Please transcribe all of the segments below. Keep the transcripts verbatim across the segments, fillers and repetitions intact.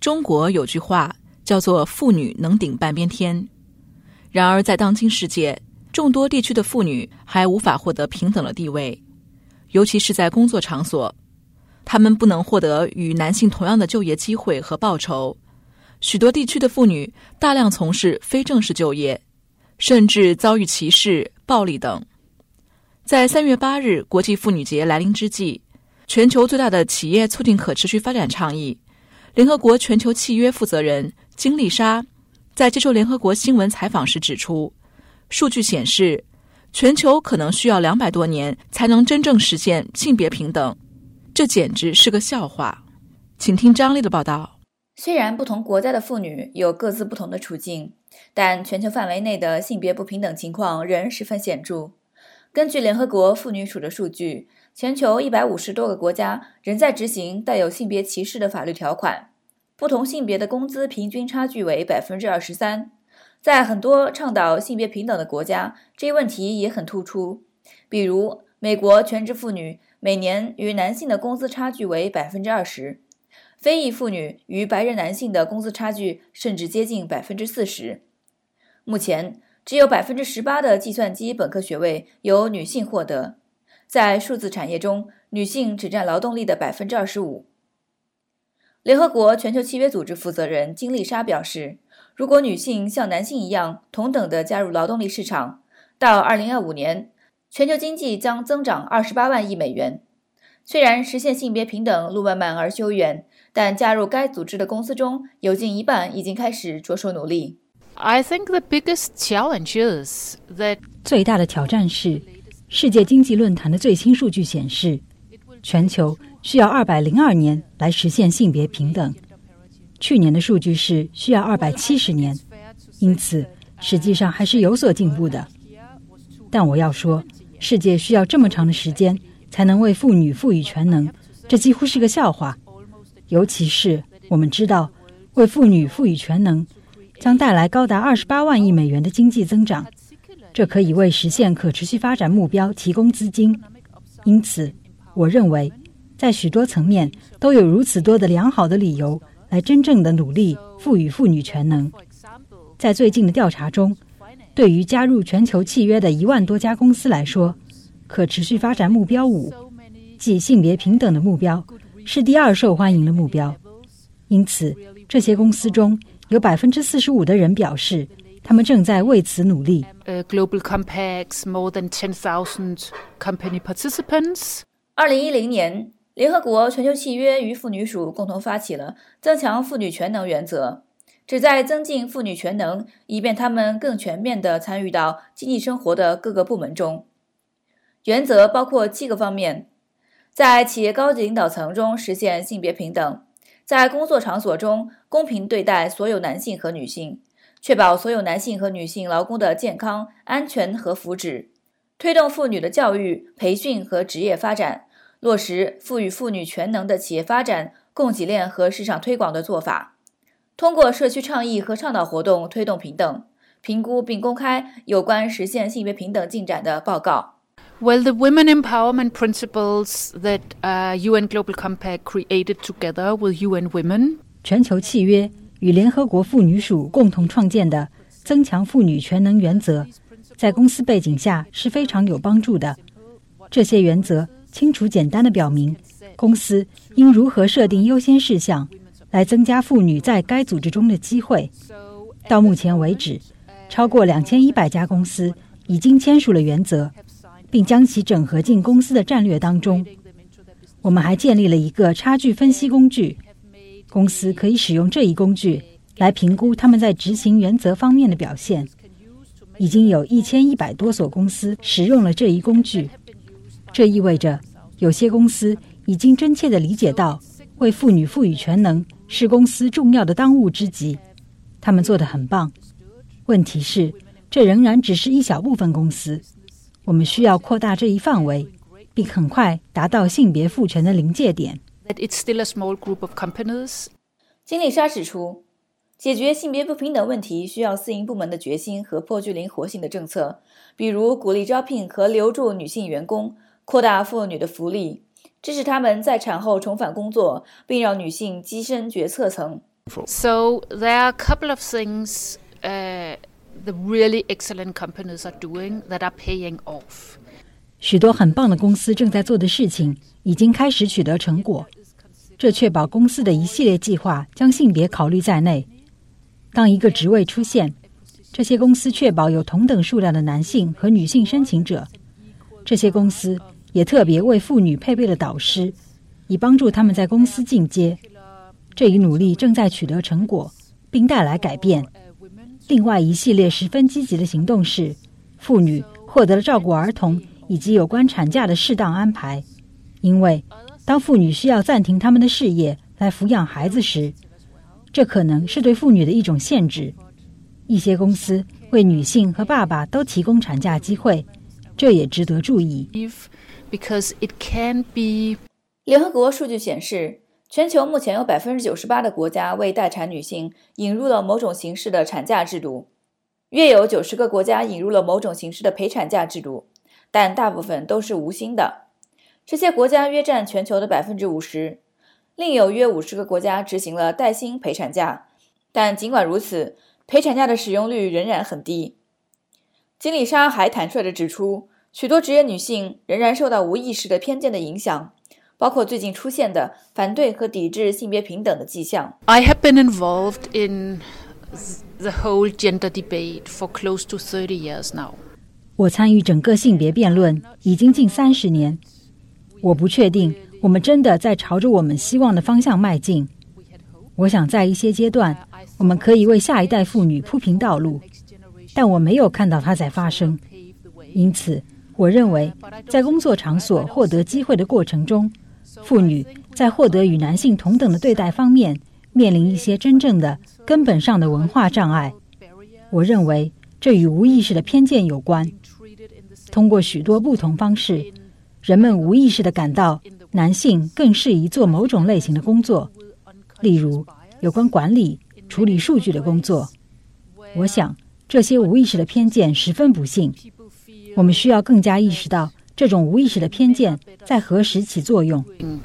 中国有句话叫做妇女能顶半边天，然而在当今世界，众多地区的妇女还无法获得平等的地位，尤其是在工作场所，她们不能获得与男性同样的就业机会和报酬。许多地区的妇女大量从事非正式就业，甚至遭遇歧视、暴力等。在三月八日国际妇女节来临之际，全球最大的企业促进可持续发展倡议联合国全球契约负责人金丽莎在接受联合国新闻采访时指出，数据显示全球可能需要两百多年才能真正实现性别平等，这简直是个笑话。请听张丽的报道。 虽然不同国家的妇女有各自不同的处境，但全球范围内的性别不平等情况仍十分显著。根据联合国妇女署的数据，全球一百五十多个国家仍在执行带有性别歧视的法律条款，不同性别的工资平均差距为 百分之二十三。 在很多倡导性别平等的国家，这一问题也很突出。比如美国全职妇女每年与男性的工资差距为 百分之二十， 非裔妇女与白人男性的工资差距甚至接近 百分之四十。 目前只有 百分之十八 的计算机本科学位由女性获得，在数字产业中，女性只占劳动力的 百分之二十五。 联合国全球契约组织负责人金丽莎表示，如果女性像男性一样同等地加入劳动力市场，到二零二五年，全球经济将增长二十八万亿美元。虽然实现性别平等路漫漫而修远，但加入该组织的公司中有近一半已经开始着手努力。 I think the biggest challenge is that 最大的挑战是，世界经济论坛的最新数据显示，全球需要二百零二年来实现性别平等，去年的数据是需要二百七十年，因此实际上还是有所进步的。但我要说，世界需要这么长的时间才能为妇女赋予全能，这几乎是个笑话。尤其是我们知道，为妇女赋予全能将带来高达二十八万亿美元的经济增长，这可以为实现可持续发展目标提供资金。因此，我认为在许多层面都有如此多的良好的理由来真正的努力赋予妇女全能。在最近的调查中，对于加入全球契约的一万多家公司来说，可持续发展目标五，即性别平等的目标，是第二受欢迎的目标。因此，这些公司中有 百分之四十五 的人表示他们正在为此努力。 uh, Global Compact's more than ten thousand company participants。 二零一零年，联合国全球契约与妇女署共同发起了增强妇女全能原则，旨在增进妇女全能，以便她们更全面地参与到经济生活的各个部门中。原则包括七个方面：在企业高级领导层中实现性别平等，在工作场所中公平对待所有男性和女性，确保所有男性和女性劳工的健康、安全和福祉，推动妇女的教育、培训和职业发展，落实赋予妇女全能的企业发展、供给链和市场推广的做法，通过社区倡议和倡导活动推动平等，评估并公开有关实现性别平等进展的报告。 Well, the women empowerment principles that uh, U N Global Compact created together with U N Women， 全球契约与联合国妇女署共同创建的增强妇女全能原则，在公司背景下是非常有帮助的。这些原则清楚简单地表明，公司应如何设定优先事项，来增加妇女在该组织中的机会。到目前为止，超过两千一百家公司已经签署了原则，并将其整合进公司的战略当中。我们还建立了一个差距分析工具，公司可以使用这一工具来评估他们在执行原则方面的表现。已经有一千一百多所公司使用了这一工具，这意味着有些公司已经真切地理解到为妇女赋予全能是公司重要的当务之急。他们做得很棒。问题是，这仍然只是一小部分公司。我们需要扩大这一范围，并很快达到性别赋权的临界点。 It's still a small group of companies。 金丽莎指出，解决性别不平等问题需要私营部门的决心和颇具灵活性的政策，比如鼓励招聘和留住女性员工，扩大妇女的福利，支持她们在产后重返工作，并让女性跻身决策层。 So there are a couple of things uh, the really excellent companies are doing that are paying off. 许多很棒的公司正在做的事情已经开始取得成果，这确保公司的一系列计划将性别考虑在内。当一个职位出现，这些公司确保有同等数量的男性和女性申请者。这些公司也特别为妇女配备了导师，以帮助他们在公司进阶。这一努力正在取得成果，并带来改变。另外一系列十分积极的行动是，妇女获得了照顾儿童以及有关产假的适当安排。因为当妇女需要暂停他们的事业来抚养孩子时，这可能是对妇女的一种限制。一些公司为女性和爸爸都提供产假机会，这也值得注意。 Because it can be... 联合国数据显示，全球目前有 百分之九十八 的国家为待产女性引入了某种形式的产假制度，约有九十个国家引入了某种形式的陪产假制度，但大部分都是无薪的。这些国家约占全球的 百分之五十， 另有约五十个国家执行了带薪陪产假，但尽管如此，陪产假的使用率仍然很低。金丽莎还坦率地指出，许多职业女性仍然受到无意识的偏见的影响，包括最近出现的反对和抵制性别平等的迹象。 I have been involved in the whole gender debate for close to thirty years now. 我参与整个性别辩论已经近三十年。我不确定我们真的在朝着我们希望的方向迈进。我想在一些阶段，我们可以为下一代妇女铺平道路，但我没有看到它在发生。因此，我认为在工作场所获得机会的过程中，妇女在获得与男性同等的对待方面面临一些真正的根本上的文化障碍。我认为这与无意识的偏见有关。通过许多不同方式，人们无意识地感到男性更适宜做某种类型的工作，例如有关管理、处理数据的工作。我想这些无意识的偏见十分不幸。我们需要更加意识到这种无意识的偏见在何时起作用。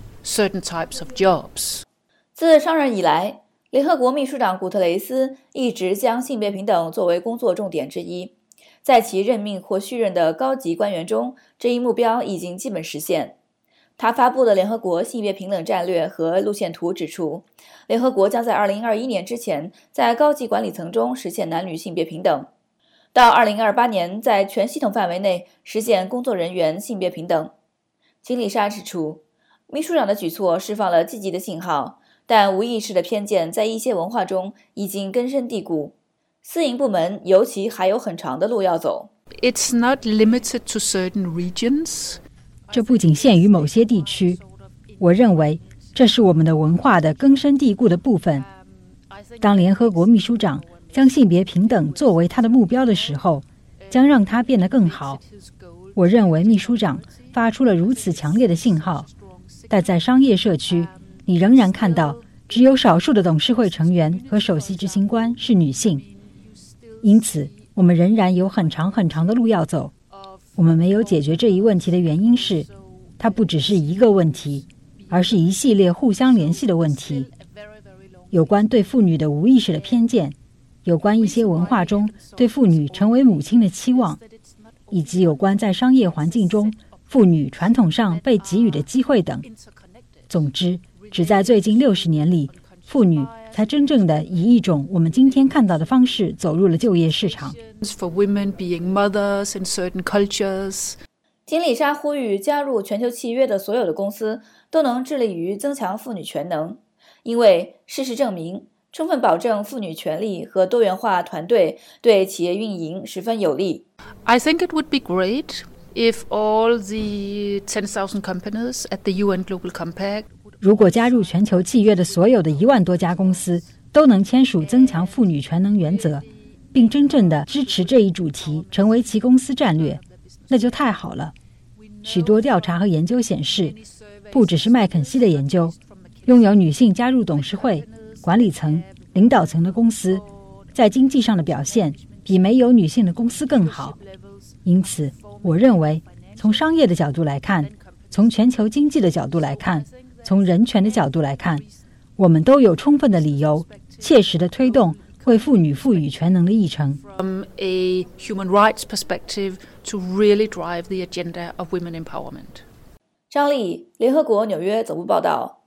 自上任以来，联合国秘书长古特雷斯一直将性别平等作为工作重点之一。在其任命或续任的高级官员中，这一目标已经基本实现。他发布的联合国性别平等战略和路线图指出，联合国将在二零二一年之前在高级管理层中实现男女性别平等，到二零二八年在全系统范围内实现工作人员性别平等。金丽莎指出，秘书长的举措释放了积极的信号，但无意识的偏见在一些文化中已经根深蒂固。私营部门尤其还有很长的路要走。 It's not limited to certain regions. 这不仅限于某些地区。我认为这是我们的文化的根深蒂固的部分。当联合国秘书长将性别平等作为他的目标的时候，将让它变得更好。我认为秘书长发出了如此强烈的信号，但在商业社区，你仍然看到只有少数的董事会成员和首席执行官是女性。因此，我们仍然有很长很长的路要走。我们没有解决这一问题的原因是，它不只是一个问题，而是一系列互相联系的问题。有关对妇女的无意识的偏见，有关一些文化中对妇女成为母亲的期望，以及有关在商业环境中妇女传统上被给予的机会等。总之，只在最近六十年里，妇女才真正的以一种我们今天看到的方式走入了就业市场。 For women being mothers in certain cultures. 金丽莎呼吁加入全球契约的所有的公司都能致力于增强妇女权能，因为事实证明，充分保证妇女权利和多元化团队对企业运营十分有利。 I think it would be great if all the ten thousand companies at the U N Global Compact. 如果加入全球契约的所有的一万多家公司都能签署增强妇女全能原则，并真正的支持这一主题成为其公司战略，那就太好了。许多调查和研究显示，不只是麦肯锡的研究，拥有女性加入董事会、管理层、领导层的公司，在经济上的表现比没有女性的公司更好。因此，我认为从商业的角度来看，从全球经济的角度来看，从人权的角度来看，我们都有充分的理由切实的推动为妇女赋予全能的议程。 From a human rights perspective to really drive the agenda of women empowerment. 张丽，联合国纽约总部报道。